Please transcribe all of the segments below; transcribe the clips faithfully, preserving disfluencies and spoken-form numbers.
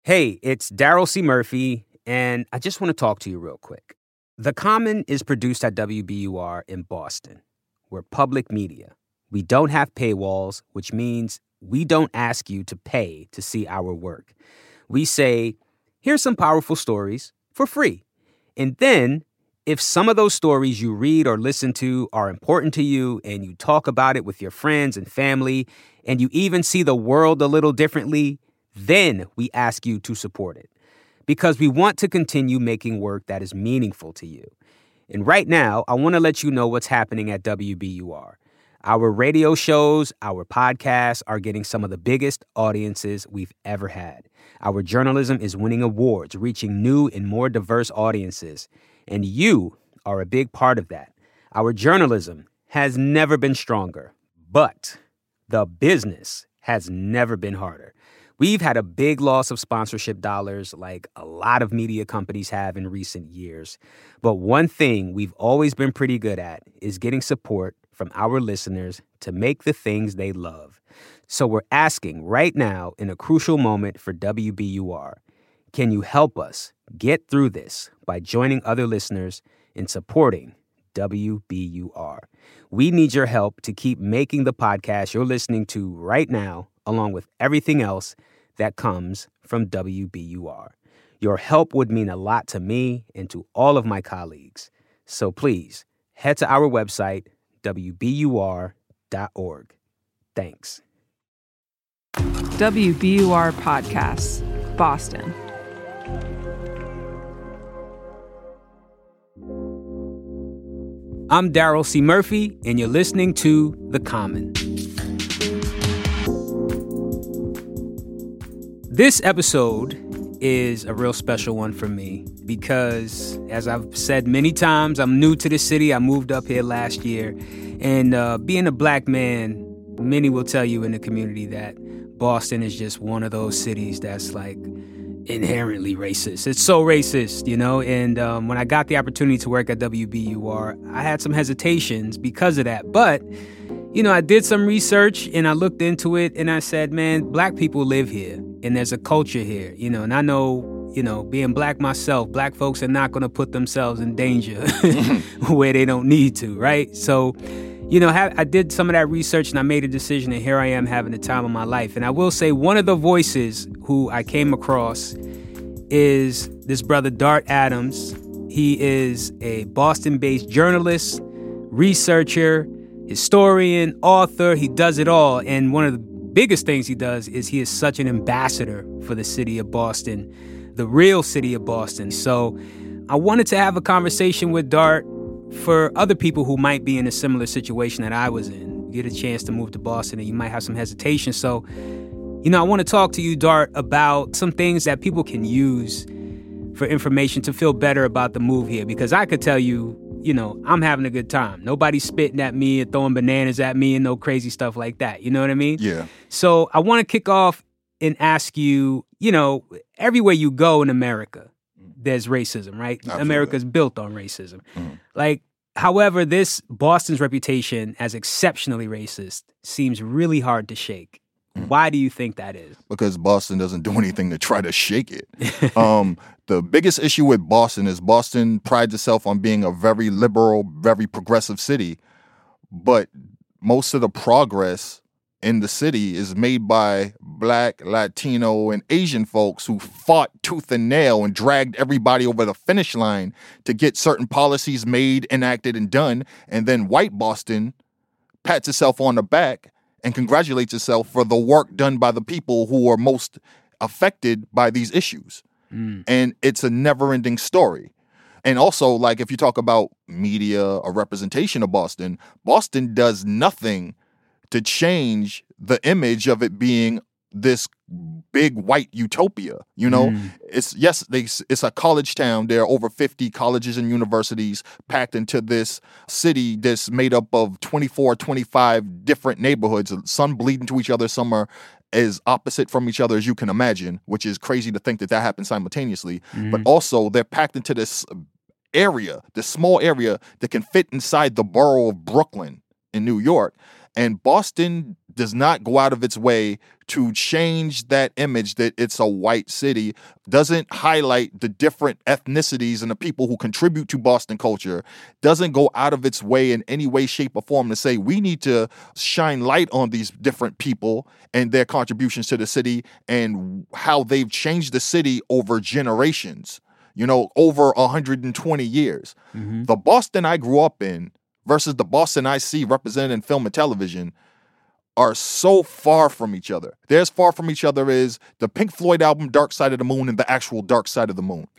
Hey, it's Daryl C. Murphy, and I just want to talk to you real quick. The Common is produced at W B U R in Boston. We're public media. We don't have paywalls, which means we don't ask you to pay to see our work. We say, here's some powerful stories for free. And then, if some of those stories you read or listen to are important to you and you talk about it with your friends and family, and you even see the world a little differently, then we ask you to support it. Because we want to continue making work that is meaningful to you. And right now, I want to let you know what's happening at W B U R. Our radio shows, our podcasts are getting some of the biggest audiences we've ever had. Our journalism is winning awards, reaching new and more diverse audiences. And you are a big part of that. Our journalism has never been stronger, but the business has never been harder. We've had a big loss of sponsorship dollars like a lot of media companies have in recent years. But one thing we've always been pretty good at is getting support from our listeners to make the things they love. So we're asking right now, in a crucial moment for W B U R, can you help us get through this by joining other listeners in supporting W B U R? We need your help to keep making the podcast you're listening to right now, along with everything else that comes from W B U R. Your help would mean a lot to me and to all of my colleagues. So please, head to our website, W B U R dot org. Thanks. W B U R Podcasts, Boston. I'm Daryl C. Murphy, and you're listening to The Common. This episode is a real special one for me because, as I've said many times, I'm new to the city. I moved up here last year. And uh, being a black man, many will tell you in the community that Boston is just one of those cities that's like inherently racist. It's so racist, you know? And um, when I got the opportunity to work at W B U R, I had some hesitations because of that. But, you know, I did some research and I looked into it and I said, man, black people live here and there's a culture here, you know, and I know, you know, being black myself, black folks are not going to put themselves in danger where they don't need to, right? So, you know, I did some of that research and I made a decision, and here I am having the time of my life. And I will say one of the voices who I came across is this brother, Dart Adams. He is a Boston-based journalist, researcher, historian, author. He does it all. And one of the biggest things he does is he is such an ambassador for the city of Boston, the real city of Boston. So I wanted to have a conversation with Dart for other people who might be in a similar situation that I was in. You get a chance to move to Boston and you might have some hesitation. So, you know, I want to talk to you, Dart, about some things that people can use for information to feel better about the move here. Because I could tell you, you know, I'm having a good time. Nobody's spitting at me and throwing bananas at me and no crazy stuff like that. You know what I mean? Yeah. So I want to kick off and ask you, you know, everywhere you go in America, there's racism, right? Absolutely. America's built on racism. Mm-hmm. Like, however, this Boston's reputation as exceptionally racist seems really hard to shake. Mm-hmm. Why do you think that is? Because Boston doesn't do anything to try to shake it. um, the biggest issue with Boston is Boston prides itself on being a very liberal, very progressive city, but most of the progress in the city is made by Black, Latino, and Asian folks who fought tooth and nail and dragged everybody over the finish line to get certain policies made, enacted, and done. And then white Boston pats itself on the back and congratulates itself for the work done by the people who are most affected by these issues. Mm. And it's a never-ending story. And also, like, if you talk about media or representation of Boston, Boston does nothing to change the image of it being this big white utopia. You know, mm. it's yes, they, it's a college town. There are over fifty colleges and universities packed into this city that's made up of twenty-four, twenty-five different neighborhoods. Some bleed into each other. Some are as opposite from each other as you can imagine, which is crazy to think that that happens simultaneously. Mm. But also, they're packed into this area, this small area that can fit inside the borough of Brooklyn in New York. And Boston does not go out of its way to change that image that it's a white city, doesn't highlight the different ethnicities and the people who contribute to Boston culture, doesn't go out of its way in any way, shape, or form to say we need to shine light on these different people and their contributions to the city and how they've changed the city over generations, you know, over one hundred twenty years. Mm-hmm. The Boston I grew up in versus the Boston I see represented in film and television are so far from each other. They're as far from each other as the Pink Floyd album Dark Side of the Moon and the actual Dark Side of the Moon.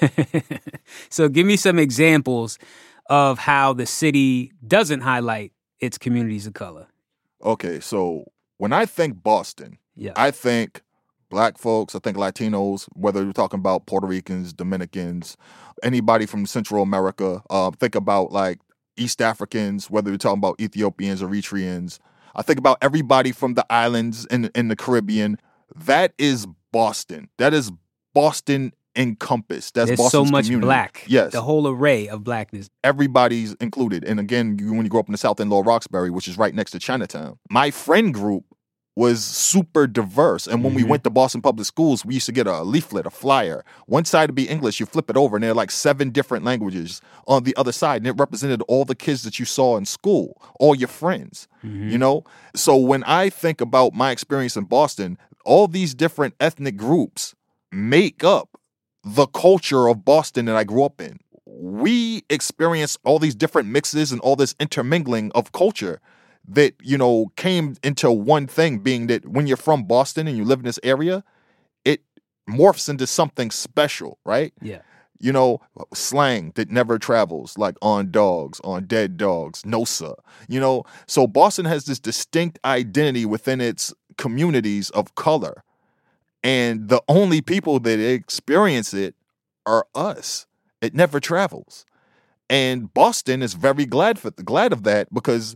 So give me some examples of how the city doesn't highlight its communities of color. Okay, so when I think Boston, yeah. I think Black folks, I think Latinos, whether you're talking about Puerto Ricans, Dominicans, anybody from Central America, uh, think about like East Africans, whether you're talking about Ethiopians, Eritreans. I think about everybody from the islands in, in the Caribbean. That is Boston. That is Boston encompassed. That's There's Boston's so much community. Black. Yes. The whole array of Blackness. Everybody's included. And again, you, when you grow up in the South End, Lower Roxbury, which is right next to Chinatown, my friend group was super diverse. And when mm-hmm. we went to Boston Public Schools, we used to get a leaflet, a flyer. One side would be English, you flip it over, and there are like seven different languages on the other side. And it represented all the kids that you saw in school, all your friends, mm-hmm. you know? So when I think about my experience in Boston, all these different ethnic groups make up the culture of Boston that I grew up in. We experience all these different mixes and all this intermingling of culture that, you know, came into one thing, being that when you're from Boston and you live in this area, it morphs into something special, right? Yeah. You know, slang that never travels, like on dogs, on dead dogs, no sir. You know, so Boston has this distinct identity within its communities of color. And the only people that experience it are us. It never travels. And Boston is very glad for glad of that because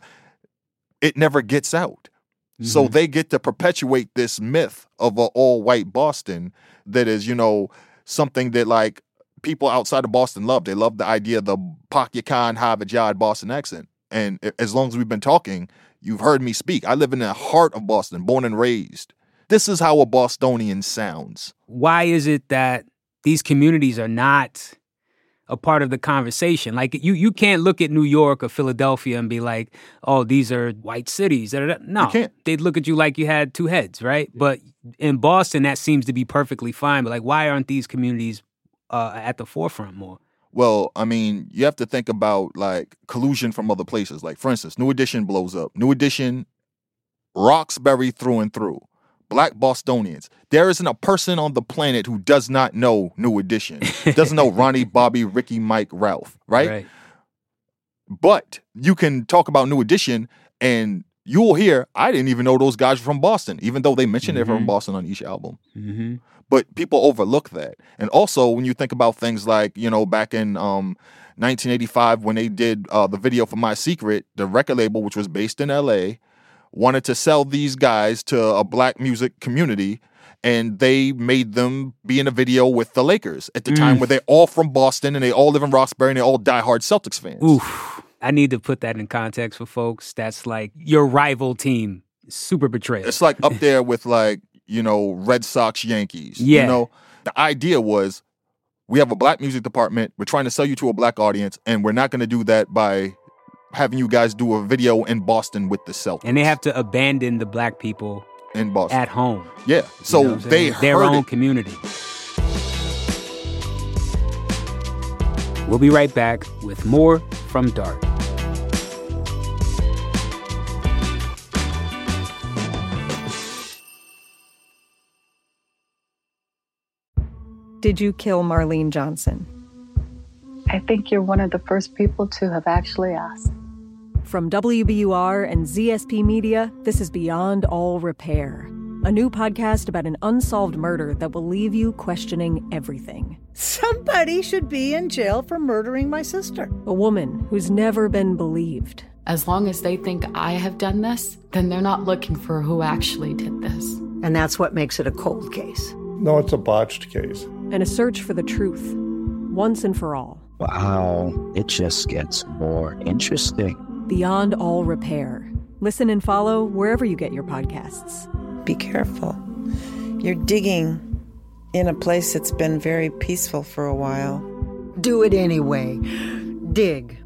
it never gets out. Mm-hmm. So they get to perpetuate this myth of an all-white Boston that is, you know, something that like people outside of Boston love. They love the idea of the Pakyakan, Havajad Boston accent. And as long as we've been talking, you've heard me speak. I live in the heart of Boston, born and raised. This is how a Bostonian sounds. Why is it that these communities are not a part of the conversation? Like, you you can't look at New York or Philadelphia and be like, oh, these are white cities. No, you can't. They'd look at you like you had two heads, right? But in Boston, that seems to be perfectly fine. But like, why aren't these communities uh, at the forefront more? Well, I mean, you have to think about like collusion from other places. Like, for instance, New Edition blows up. New Edition, Roxbury through and through. Black Bostonians. There isn't a person on the planet who does not know New Edition. Doesn't know Ronnie, Bobby, Ricky, Mike, Ralph, right? right? But you can talk about New Edition and you will hear, I didn't even know those guys were from Boston, even though they mentioned mm-hmm. they're from Boston on each album. Mm-hmm. But people overlook that. And also, when you think about things like, you know, back in um, nineteen eighty-five, when they did uh, the video for My Secret, the record label, which was based in L A, wanted to sell these guys to a black music community, and they made them be in a video with the Lakers at the mm. time where they're all from Boston and they all live in Roxbury and they're all diehard Celtics fans. Oof. I need to put that in context for folks. That's like your rival team. Super betrayal. It's like up there with like, you know, Red Sox, Yankees. Yeah. You know, the idea was we have a black music department. We're trying to sell you to a black audience, and we're not going to do that by having you guys do a video in Boston with the Celtics. And they have to abandon the black people in Boston at home. Yeah. So you know they their heard own it. community. We'll be right back with more from Dart. Did you kill Marlene Johnson? I think you're one of the first people to have actually asked. From W B U R and Z S P Media, this is Beyond All Repair, a new podcast about an unsolved murder that will leave you questioning everything. Somebody should be in jail for murdering my sister. A woman who's never been believed. As long as they think I have done this, then they're not looking for who actually did this. And that's what makes it a cold case. No, it's a botched case. And a search for the truth, once and for all. Wow, it just gets more interesting. Beyond All Repair. Listen and follow wherever you get your podcasts. Be careful. You're digging in a place that's been very peaceful for a while. Do it anyway. Dig.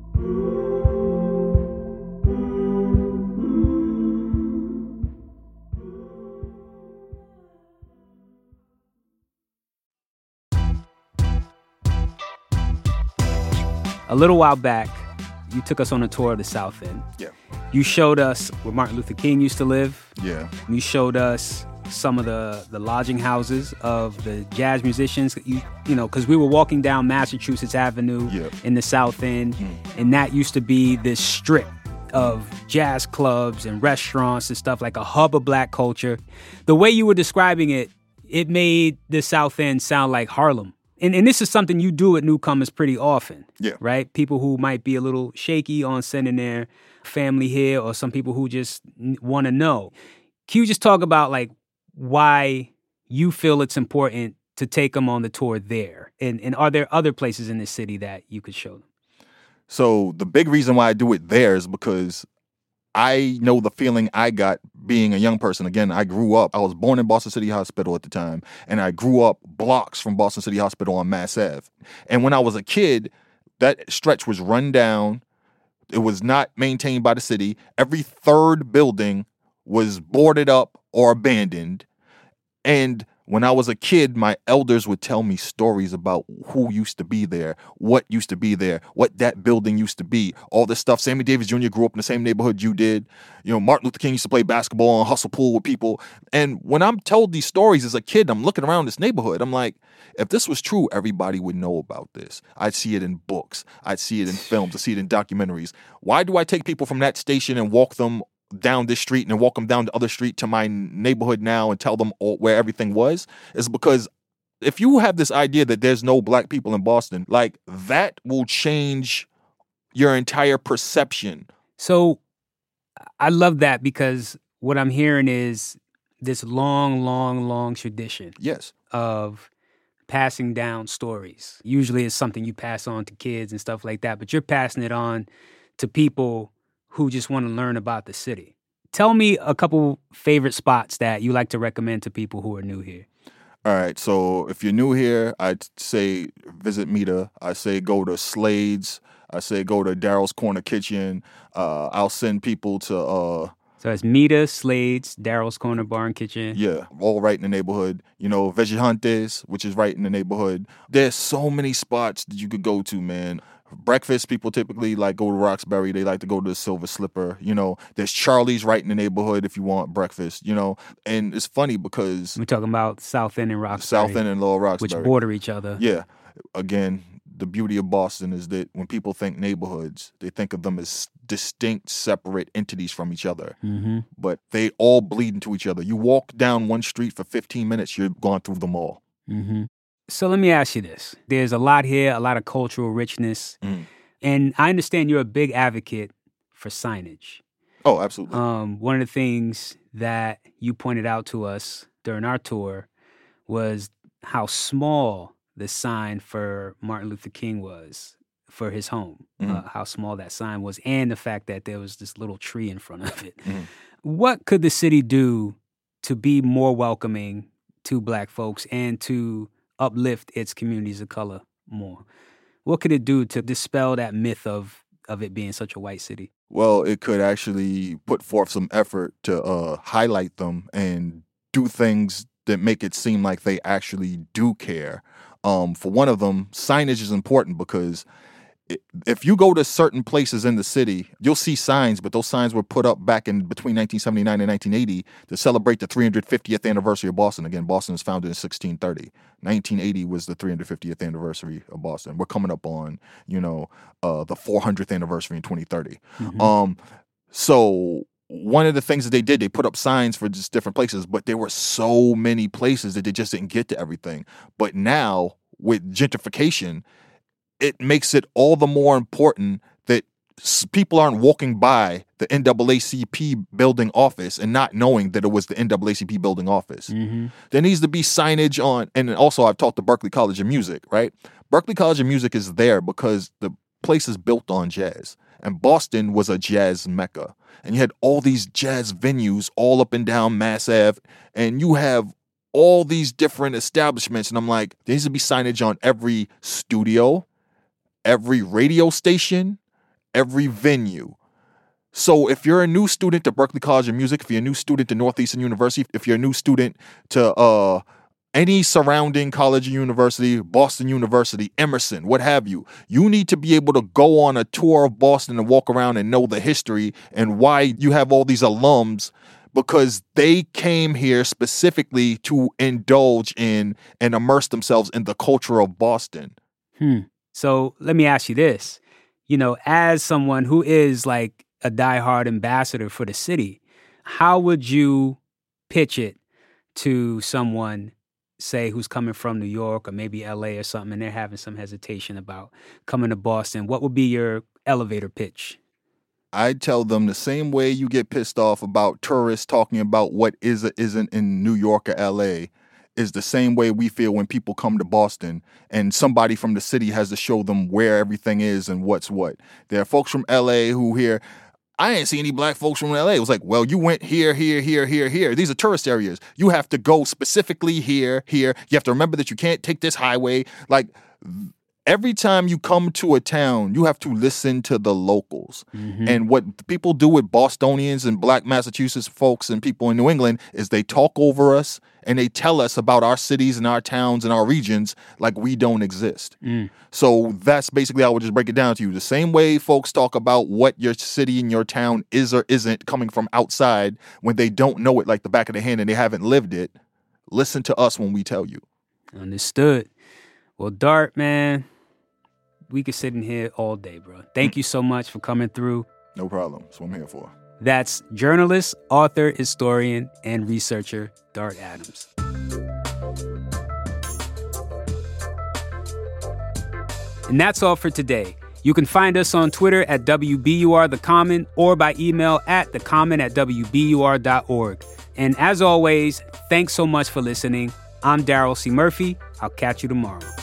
A little while back, you took us on a tour of the South End. Yeah. You showed us where Martin Luther King used to live. Yeah. You showed us some of the, the lodging houses of the jazz musicians. You you know, because we were walking down Massachusetts Avenue yeah. in the South End, mm. and that used to be this strip of jazz clubs and restaurants and stuff, like a hub of black culture. The way you were describing it, it made the South End sound like Harlem. And, and this is something you do with newcomers pretty often, yeah. right? People who might be a little shaky on sending their family here, or some people who just want to know. Can you just talk about like why you feel it's important to take them on the tour there? And, and are there other places in the city that you could show them? So the big reason why I do it there is because I know the feeling I got being a young person. Again, I grew up, I was born in Boston City Hospital at the time, and I grew up blocks from Boston City Hospital on Mass Avenue. And when I was a kid, that stretch was run down. It was not maintained by the city. Every third building was boarded up or abandoned. And when I was a kid, my elders would tell me stories about who used to be there, what used to be there, what that building used to be, all this stuff. Sammy Davis Junior grew up in the same neighborhood you did. You know, Martin Luther King used to play basketball and hustle pool with people. And when I'm told these stories as a kid, I'm looking around this neighborhood. I'm like, if this was true, everybody would know about this. I'd see it in books. I'd see it in films. I'd see it in documentaries. Why do I take people from that station and walk them down this street and then walk them down the other street to my neighborhood now and tell them all where everything was? Is because if you have this idea that there's no black people in Boston, like that will change your entire perception. So I love that, because what I'm hearing is this long, long, long tradition. Yes. Of passing down stories. Usually it's something you pass on to kids and stuff like that, but you're passing it on to people who just want to learn about the city. Tell me a couple favorite spots that you like to recommend to people who are new here. All right, so if you're new here, I'd say visit Mita. I say go to Slade's. I say go to Daryl's Corner Kitchen. Uh, I'll send people to... Uh, so it's Mita, Slade's, Daryl's Corner Bar and Kitchen. Yeah, all right in the neighborhood. You know, Vejihantes, which is right in the neighborhood. There's so many spots that you could go to, man. Breakfast, people typically like go to Roxbury. They like to go to the Silver Slipper. You know, there's Charlie's right in the neighborhood if you want breakfast, you know. And it's funny because... We're talking about South End and Roxbury. South End and Lower Roxbury. Which border each other. Yeah. Again, the beauty of Boston is that when people think neighborhoods, they think of them as distinct, separate entities from each other. Mm-hmm. But they all bleed into each other. You walk down one street for fifteen minutes, you're gone through them all. Mm-hmm. So let me ask you this. There's a lot here, a lot of cultural richness. Mm. And I understand you're a big advocate for signage. Oh, absolutely. Um, one of the things that you pointed out to us during our tour was how small the sign for Martin Luther King was for his home, mm. uh, how small that sign was, and the fact that there was this little tree in front of it. Mm. What could the city do to be more welcoming to black folks and to uplift its communities of color more? What could it do to dispel that myth of of it being such a white city? Well, it could actually put forth some effort to uh, highlight them and do things that make it seem like they actually do care. Um, for one of them, signage is important because if you go to certain places in the city, you'll see signs, but those signs were put up back in between nineteen seventy-nine and nineteen eighty to celebrate the three hundred fiftieth anniversary of Boston. Again, Boston was founded in sixteen thirty. nineteen eighty was the three hundred fiftieth anniversary of Boston. We're coming up on, you know, uh, the four hundredth anniversary in twenty thirty. Mm-hmm. Um, so one of the things that they did, they put up signs for just different places, but there were so many places that they just didn't get to everything. But now with gentrification, it makes it all the more important that people aren't walking by the N double A C P building office and not knowing that it was the N double A C P building office. Mm-hmm. There needs to be signage on, and also I've talked to Berklee College of Music, right? Berklee College of Music is there because the place is built on jazz. And Boston was a jazz mecca. And you had all these jazz venues all up and down Mass Ave. And you have all these different establishments. And I'm like, there needs to be signage on every studio, every radio station, every venue. So if you're a new student to Berklee College of Music, if you're a new student to Northeastern University, if you're a new student to uh, any surrounding college or university, Boston University, Emerson, what have you, you need to be able to go on a tour of Boston and walk around and know the history and why you have all these alums, because they came here specifically to indulge in and immerse themselves in the culture of Boston. Hmm. So let me ask you this. You know, as someone who is like a diehard ambassador for the city, how would you pitch it to someone, say, who's coming from New York or maybe L A or something, and they're having some hesitation about coming to Boston? What would be your elevator pitch? I'd tell them the same way you get pissed off about tourists talking about what is or isn't in New York or L A is the same way we feel when people come to Boston and somebody from the city has to show them where everything is and what's what. There are folks from L A who hear, I ain't see any black folks from L A. It was like, well, you went here, here, here, here, here. These are tourist areas. You have to go specifically here, here. You have to remember that you can't take this highway. Like, every time you come to a town, you have to listen to the locals. Mm-hmm. And what people do with Bostonians and black Massachusetts folks and people in New England is they talk over us and they tell us about our cities and our towns and our regions like we don't exist. Mm. So that's basically how I would just break it down to you. The same way folks talk about what your city and your town is or isn't coming from outside when they don't know it like the back of their hand and they haven't lived it, listen to us when we tell you. Understood. Well, Dart, man, we could sit in here all day, bro. Thank you so much for coming through. No problem. That's what I'm here for. That's journalist, author, historian, and researcher Dart Adams. And that's all for today. You can find us on Twitter at W B U R The Common or by email at thecommon at W B U R dot org. And as always, thanks so much for listening. I'm Daryl C. Murphy. I'll catch you tomorrow.